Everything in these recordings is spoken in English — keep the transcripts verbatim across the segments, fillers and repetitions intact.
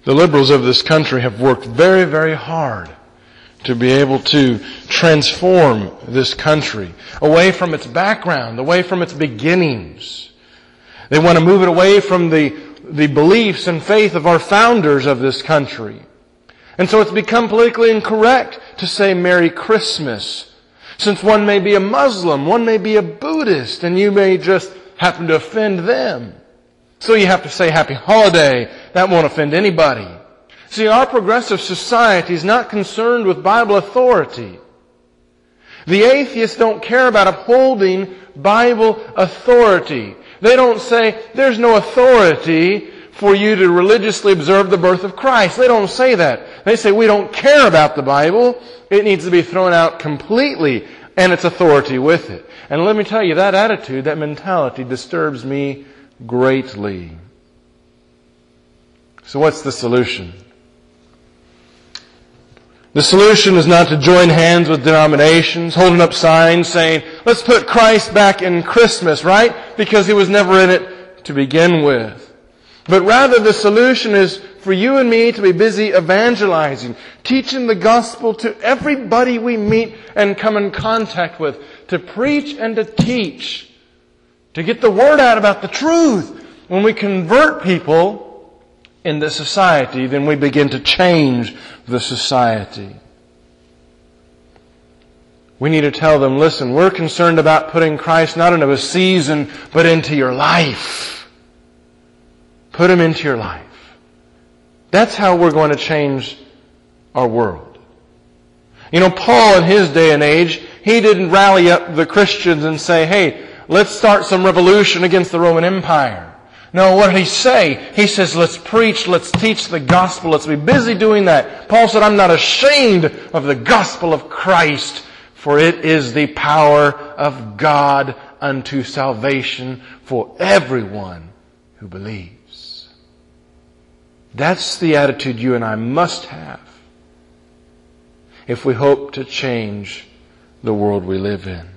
The liberals of this country have worked very, very hard to be able to transform this country away from its background, away from its beginnings. They want to move it away from the, the beliefs and faith of our founders of this country. And so it's become politically incorrect to say Merry Christmas, since one may be a Muslim, one may be a Buddhist, and you may just happen to offend them. So you have to say Happy Holiday. That won't offend anybody. See, our progressive society is not concerned with Bible authority. The atheists don't care about upholding Bible authority. They don't say, there's no authority for you to religiously observe the birth of Christ. They don't say that. They say, we don't care about the Bible. It needs to be thrown out completely, and its authority with it. And let me tell you, that attitude, that mentality disturbs me greatly. So what's the solution? The solution is not to join hands with denominations, holding up signs saying, let's put Christ back in Christmas, right? Because He was never in it to begin with. But rather the solution is for you and me to be busy evangelizing, teaching the gospel to everybody we meet and come in contact with, to preach and to teach, to get the word out about the truth. When we convert people in the society, then we begin to change the society. We need to tell them, listen, we're concerned about putting Christ not into a season, but into your life. Put Him into your life. That's how we're going to change our world. You know, Paul in his day and age, he didn't rally up the Christians and say, hey, let's start some revolution against the Roman Empire. No, what did he say? He says, let's preach, let's teach the gospel, let's be busy doing that. Paul said, I'm not ashamed of the gospel of Christ, for it is the power of God unto salvation for everyone who believes. That's the attitude you and I must have if we hope to change the world we live in.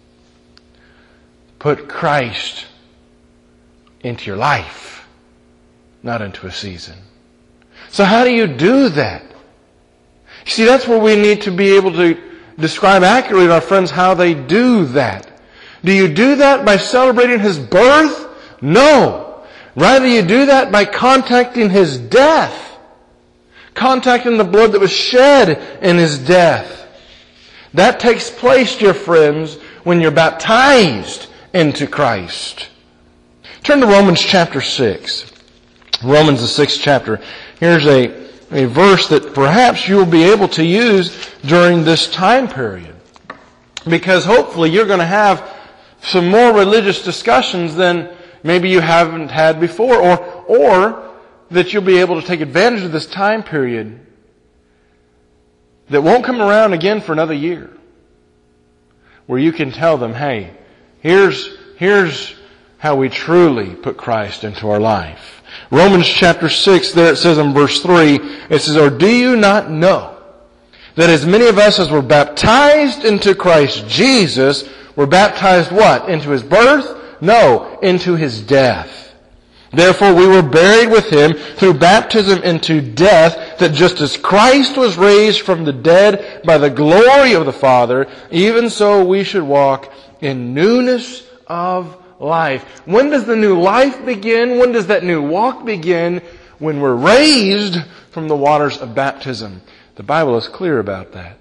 Put Christ into your life, not into a season. So how do you do that? You see, that's where we need to be able to describe accurately to our friends how they do that. Do you do that by celebrating His birth? No. Rather, you do that by contacting His death. Contacting the blood that was shed in His death. That takes place, dear friends, when you're baptized into Christ. Turn to Romans chapter six. Romans the sixth chapter. Here's a, a verse that perhaps you'll be able to use during this time period. Because hopefully you're going to have some more religious discussions than maybe you haven't had before. Or, or that you'll be able to take advantage of this time period that won't come around again for another year. Where you can tell them, hey, here's, here's how we truly put Christ into our life. Romans chapter six, there it says in verse three, it says, or do you not know that as many of us as were baptized into Christ Jesus were baptized what? Into His birth? No, into His death. Therefore we were buried with Him through baptism into death, that just as Christ was raised from the dead by the glory of the Father, even so we should walk in newness of life. When does the new life begin? When does that new walk begin? When we're raised from the waters of baptism. The Bible is clear about that.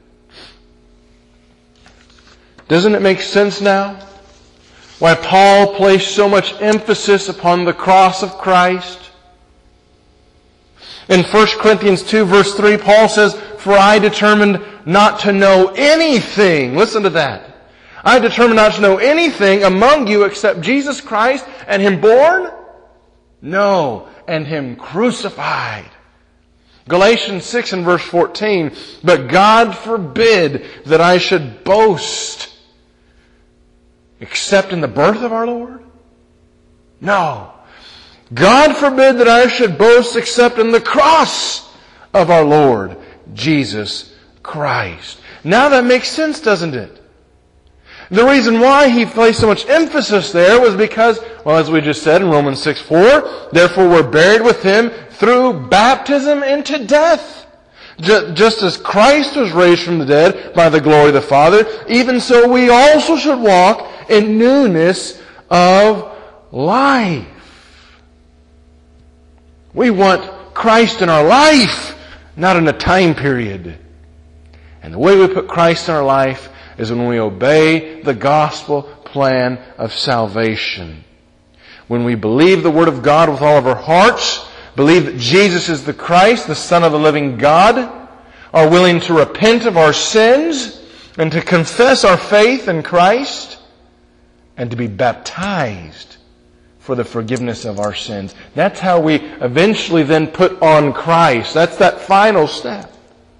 Doesn't it make sense now? Why Paul placed so much emphasis upon the cross of Christ? In First Corinthians two verse three, Paul says, for I determined not to know anything. Listen to that. I determined not to know anything among you except Jesus Christ and Him born? No, and Him crucified. Galatians six and verse fourteen, but God forbid that I should boast except in the birth of our Lord? No. God forbid that I should boast except in the cross of our Lord, Jesus Christ. Now that makes sense, doesn't it? The reason why he placed so much emphasis there was because, well, as we just said in Romans six four, therefore we're buried with him through baptism into death. Just as Christ was raised from the dead by the glory of the Father, even so we also should walk in newness of life. We want Christ in our life, not in a time period. And the way we put Christ in our life is when we obey the gospel plan of salvation. When we believe the Word of God with all of our hearts, believe that Jesus is the Christ, the Son of the living God, are willing to repent of our sins and to confess our faith in Christ and to be baptized for the forgiveness of our sins. That's how we eventually then put on Christ. That's that final step.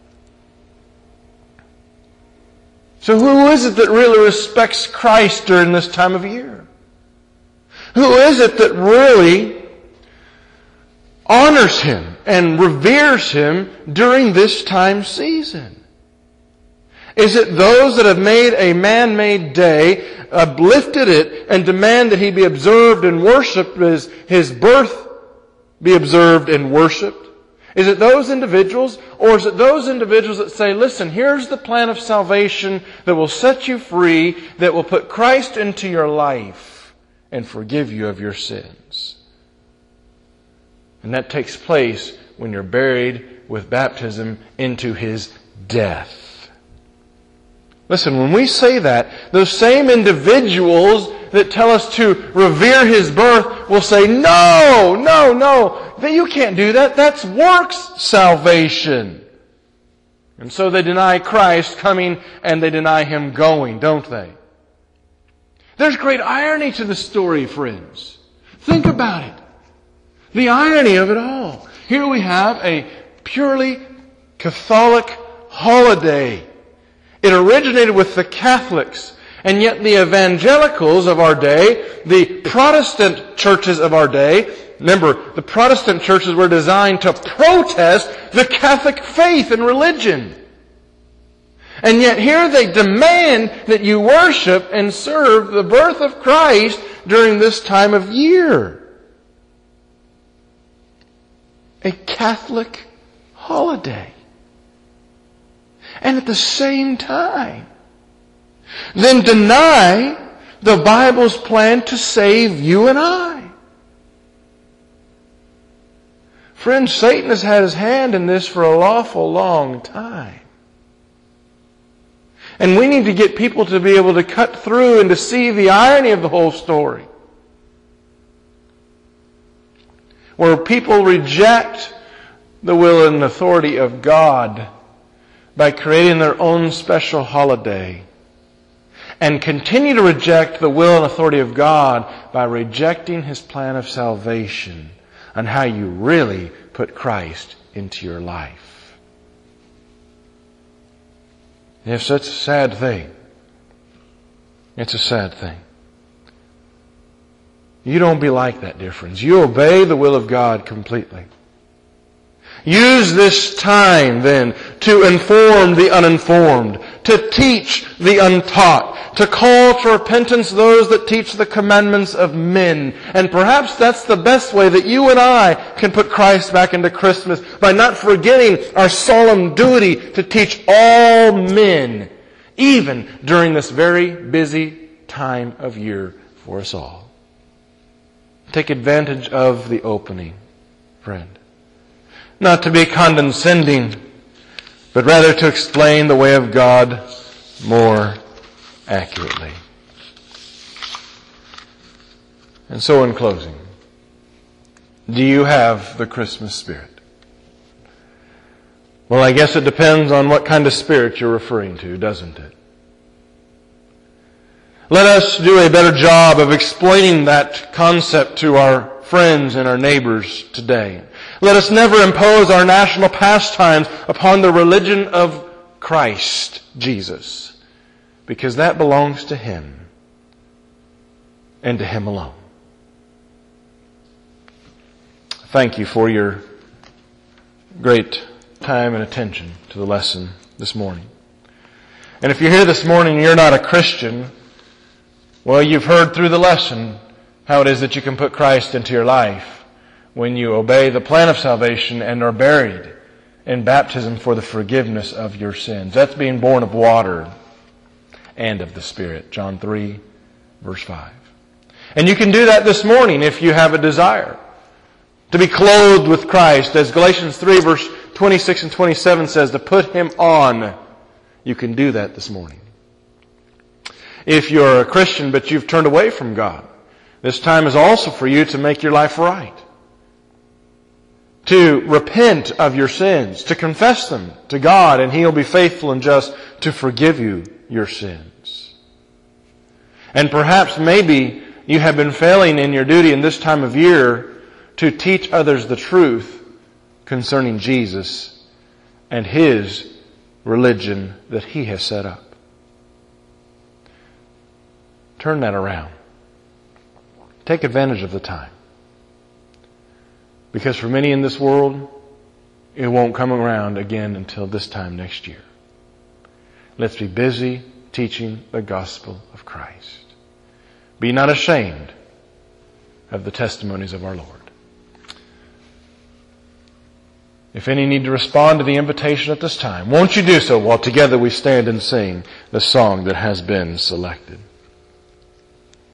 So who is it that really respects Christ during this time of year? Who is it that really honors Him and reveres Him during this time season? Is it those that have made a man-made day, uplifted it, and demand that He be observed and worshipped as His birth be observed and worshipped? Is it those individuals, or is it those individuals that say, listen, here's the plan of salvation that will set you free, that will put Christ into your life and forgive you of your sins? And that takes place when you're buried with baptism into His death. Listen, when we say that, those same individuals that tell us to revere His birth will say, no, no, no, that you can't do that. That's works salvation. And so they deny Christ coming and they deny Him going, don't they? There's great irony to the story, friends. Think about it. The irony of it all. Here we have a purely Catholic holiday. It originated with the Catholics. And yet the evangelicals of our day, the Protestant churches of our day, remember, the Protestant churches were designed to protest the Catholic faith and religion. And yet here they demand that you worship and serve the birth of Christ during this time of year. A Catholic holiday. And at the same time, then deny the Bible's plan to save you and I. Friends, Satan has had his hand in this for a lawful long time. And we need to get people to be able to cut through and to see the irony of the whole story. Where people reject the will and authority of God by creating their own special holiday, and continue to reject the will and authority of God by rejecting His plan of salvation and how you really put Christ into your life. If such a sad thing, it's a sad thing. You don't be like that, dear friends. You obey the will of God completely. Use this time, then, to inform the uninformed, to teach the untaught, to call to repentance those that teach the commandments of men. And perhaps that's the best way that you and I can put Christ back into Christmas, by not forgetting our solemn duty to teach all men, even during this very busy time of year for us all. Take advantage of the opening, friend. Not to be condescending, but rather to explain the way of God more accurately. And so in closing, do you have the Christmas spirit? Well, I guess it depends on what kind of spirit you're referring to, doesn't it? Let us do a better job of explaining that concept to our friends and our neighbors today. Let us never impose our national pastimes upon the religion of Christ Jesus, because that belongs to Him and to Him alone. Thank you for your great time and attention to the lesson this morning. And if you're here this morning and you're not a Christian, Well, you've heard through the lesson how it is that you can put Christ into your life when you obey the plan of salvation and are buried in baptism for the forgiveness of your sins. That's being born of water and of the Spirit. John three, verse five. And you can do that this morning if you have a desire to be clothed with Christ. As Galatians three, verse twenty-six and twenty-seven says, to put Him on. You can do that this morning. If you're a Christian but you've turned away from God, this time is also for you to make your life right. To repent of your sins, to confess them to God, and He'll be faithful and just to forgive you your sins. And perhaps maybe you have been failing in your duty in this time of year to teach others the truth concerning Jesus and His religion that He has set up. Turn that around. Take advantage of the time. Because for many in this world, it won't come around again until this time next year. Let's be busy teaching the gospel of Christ. Be not ashamed of the testimonies of our Lord. If any need to respond to the invitation at this time, won't you do so while together we stand and sing the song that has been selected?